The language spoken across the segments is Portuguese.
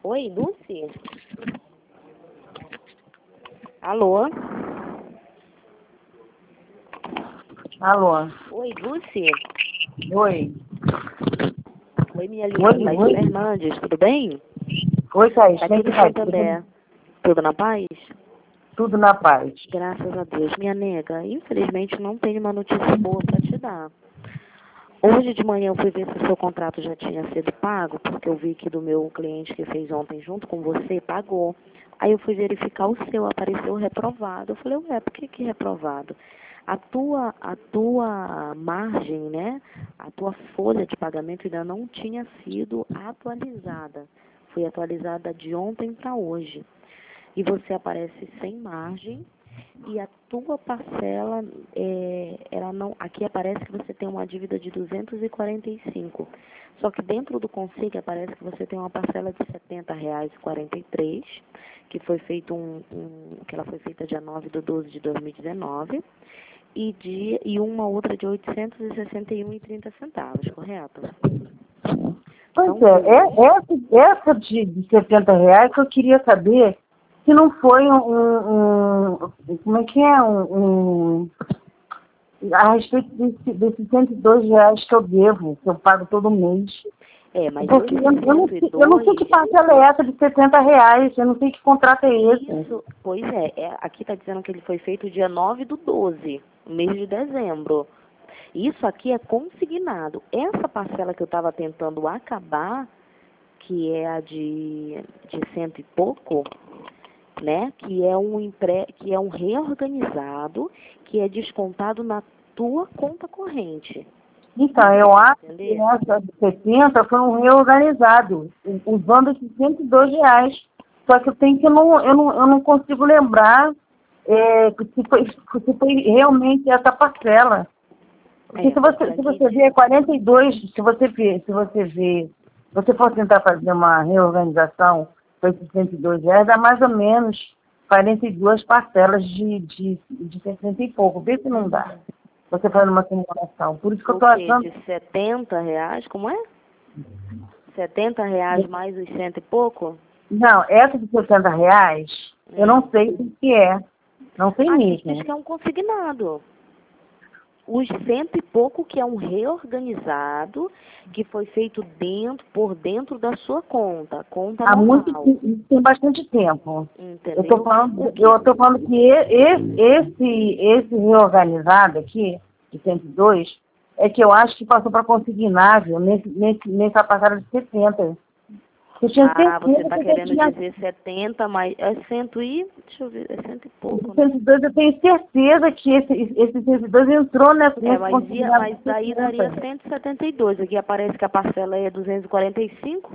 Oi, Dulce? Alô? Alô? Oi, Dulce? Oi. Oi, minha linda. Thaís Oi. Fernandes, tudo bem? Oi, Thaís. Aqui do Santander. Tudo na paz? Tudo na paz. Graças a Deus. Minha nega, infelizmente não tenho uma notícia boa para te dar. Hoje de manhã eu fui ver se o seu contrato já tinha sido pago, porque eu vi que do meu cliente que fez ontem junto com você, pagou. Aí eu fui verificar o seu, apareceu reprovado. Eu falei, ué, por que reprovado? A tua margem, né? A tua folha de pagamento ainda não tinha sido atualizada. Foi atualizada de ontem para hoje. E você aparece sem margem. E a tua parcela, ela não, aqui aparece que você tem uma dívida de 245. Só que dentro do consigo aparece que você tem uma parcela de R$ 70,43, que foi feito que ela foi feita dia 9/12/2019, e uma outra de R$ 861,30, correto? Pois São essa de R$ 70 que eu queria saber se não foi como é que é? A respeito desses R$ 102 que eu devo, que eu pago todo mês. Mas Porque esse eu não sei que 102, parcela é essa de R$ 70, eu não sei que contrato é esse. isso, pois aqui está dizendo que ele foi feito dia 9/12, mês de dezembro. Isso aqui é consignado. Essa parcela que eu estava tentando acabar, que é a de cento e pouco, né? Que é um reorganizado, que é descontado na tua conta corrente. Então, eu acho que Entendeu? essa de 70 foi um reorganizado, usando esses R$ 102. Só que eu não consigo lembrar se foi realmente essa parcela. Porque se você ver 42, se você for tentar fazer uma reorganização com esses R$ 102, dá mais ou menos 42 parcelas de 60 e pouco. Vê se não dá. Você faz uma simulação. Por isso que eu estou achando. De R$ 70, como é? R$ 70 mais os cento e pouco? Não, essa de R$ 60, eu não sei o que é. Não sei Aqui mesmo. diz que é um consignado. Os cento e pouco que é um reorganizado, que foi feito por dentro da sua conta Há muito normal. tempo, tem bastante tempo. Entendeu? Eu estou falando que esse reorganizado aqui, de 102, é que eu acho que passou para consignável nessa passada de 70. Eu tinha certeza Você está que querendo tinha dizer 70, mas é cento e... Deixa eu ver, é cento e pouco, né? 102, eu tenho certeza que esse 102 entrou nesse consignado Mas de daí 70. daria 172. Aqui aparece que a parcela é 245.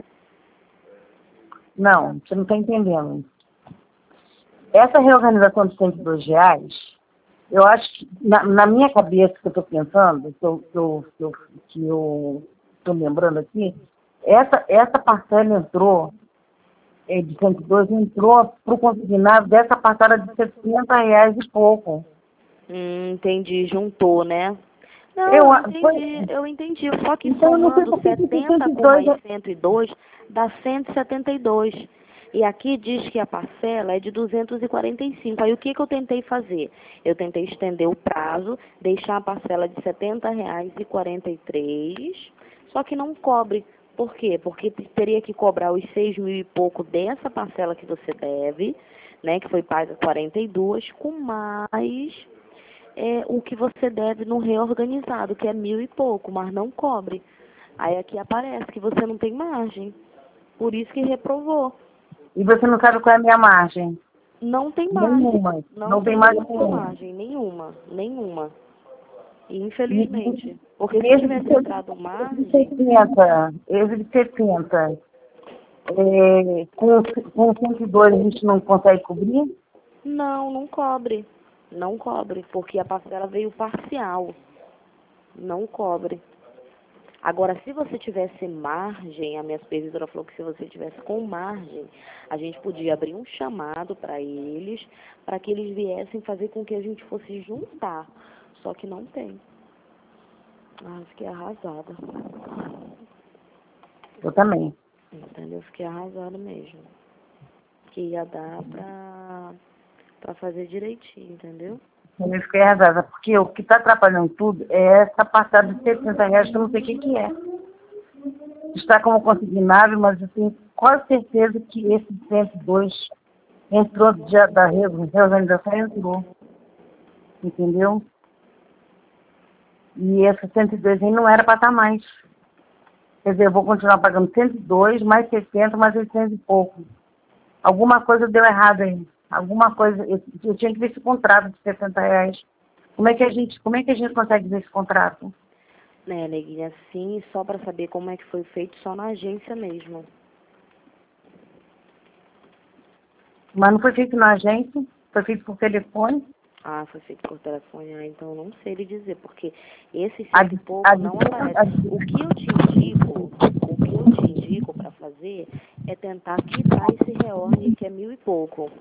Não, você não está entendendo. Essa reorganização de R$ 102, eu acho que, na minha cabeça, que eu estou pensando, que eu estou lembrando aqui, essa parcela entrou, de 102, entrou para o consignado dessa parcela de R$ 70 e pouco. Entendi, juntou, né? Não, eu entendi. Só que Então, eu não sei somando por que esse 70 com 102 mais 102, dá 172. E aqui diz que a parcela é de 245. Aí o que eu tentei fazer? Eu tentei estender o prazo, deixar a parcela de R$ 70,43, só que não cobre. Por quê? Porque teria que cobrar os 6 mil e pouco dessa parcela que você deve, né, que foi paga 42, com mais o que você deve no reorganizado, que é 1.000 e pouco, mas não cobre. Aí aqui aparece que você não tem margem. Por isso que reprovou. e você não sabe qual é a minha margem. Não tem margem. Nenhuma. Não Tem tem margem nenhuma nenhuma. margem. Nenhuma. E Infelizmente. Porque se esse tivesse entrado de margem, 70, com 102 a gente não consegue cobrir? não cobre. Não cobre, porque a parcela veio parcial. Não cobre. Agora, se você tivesse margem, a minha supervisora falou que se você tivesse com margem, a gente podia abrir um chamado para que eles viessem fazer com que a gente fosse juntar. Só que não tem. Fiquei arrasada. Eu também. Entendeu? eu fiquei arrasada mesmo. Que ia dar pra fazer direitinho, entendeu? Eu fiquei arrasada, porque o que está atrapalhando tudo é essa parcela de R$ 70 que eu não sei o que que é. Está como consignável, mas eu tenho quase certeza que esse 102 entrou da reorganização, entrou. Entendeu? E esse 102 aí não era para estar mais. Quer dizer, eu vou continuar pagando 102, mais 60, mais 800 e pouco. Alguma coisa deu errado aí. Alguma coisa. Eu tinha que ver esse contrato de R$ 70. Como é que a gente consegue ver esse contrato? Né, neguinha, assim, só para saber como é que foi feito, só na agência mesmo. Mas não foi feito na agência? Foi feito por telefone? Ah, foi feito por telefone, então eu não sei lhe dizer, porque esse cento e pouco não aparece. O que eu te indico para fazer é tentar quitar esse reorg que é 1.000 e pouco.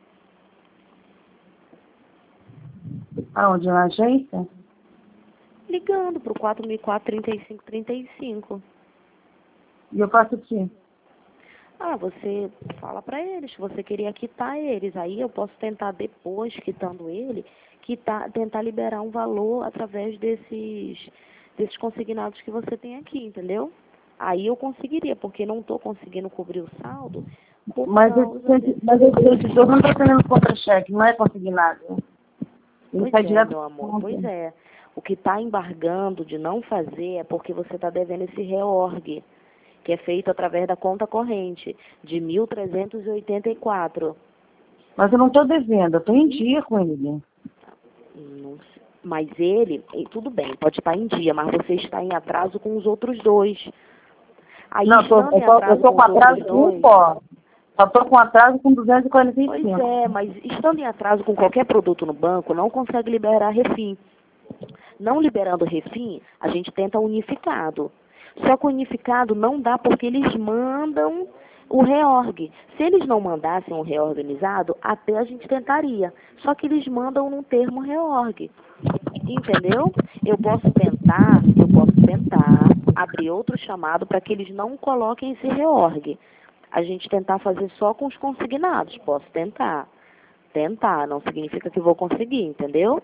Aonde? Na agência? Ligando pro 4004-3535. E eu faço o quê? Ah, você fala para eles que você queria quitar eles. Aí eu posso tentar depois, quitando ele, tentar liberar um valor através desses consignados que você tem aqui, entendeu? Aí eu conseguiria, porque não estou conseguindo cobrir o saldo por causa desse... Mas esse jogo não está sendo contra-cheque, não é consignado. Pois é, meu amor, pois é. O que está embargando de não fazer é porque você está devendo esse reorg, que é feito através da conta corrente, de 1.384. Mas eu não estou devendo, eu estou em dia com ele. Não sei. Mas ele, tudo bem, pode estar em dia, mas você está em atraso com os outros dois. Aí, Não, estando em eu atraso estou com com os atraso outros com um dois... só. Só estou com atraso com 245. Pois é, mas estando em atraso com qualquer produto no banco, não consegue liberar refim. Não liberando refim, a gente tenta unificado. Só que o unificado não dá porque eles mandam o reorg. Se eles não mandassem o reorganizado, até a gente tentaria. Só que eles mandam num termo reorg. Entendeu? Eu posso tentar abrir outro chamado para que eles não coloquem esse reorg. A gente tentar fazer só com os consignados. Posso tentar. Tentar, não significa que vou conseguir, entendeu?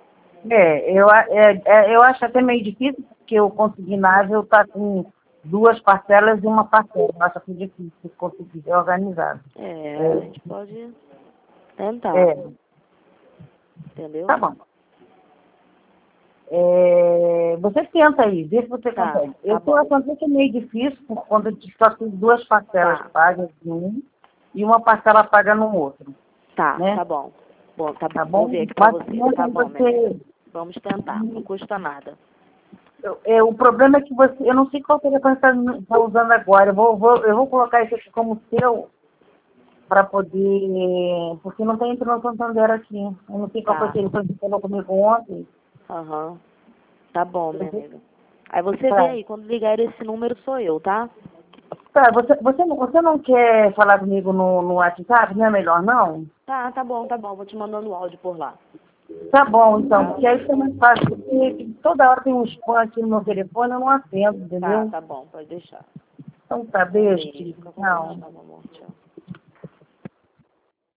Eu acho até meio difícil, porque o consignável está com duas parcelas e uma parcela. Eu acho que difícil conseguir ser organizado. A gente pode tentar. Entendeu? Tá bom. Você tenta aí, vê se você consegue. Eu estou achando que é meio difícil, por conta de só ter duas parcelas pagas em um e uma parcela paga no outro. Tá, né? tá bom. Bom, tá bom. Vou ver aqui pra você. Tá bom, minha. Vamos tentar, não custa nada. O problema é que eu não sei qual telefone você está usando agora. Eu vou colocar isso aqui como seu para poder... Porque não está entrando no Santander aqui. Eu não sei qual foi o telefone que você falou comigo ontem. Aham. Tá bom, minha amiga. Aí você vê aí, quando ligar esse número sou eu, tá? Tá, você não quer falar comigo no WhatsApp? Não é melhor, não? Tá bom. Vou te mandando o áudio por lá. Tá bom, então, porque aí fica mais fácil, porque toda hora tem um spam aqui no meu telefone, eu não atendo, entendeu? Tá bom, pode deixar. Então tá, beijo. Beijo. Tchau. Tchau.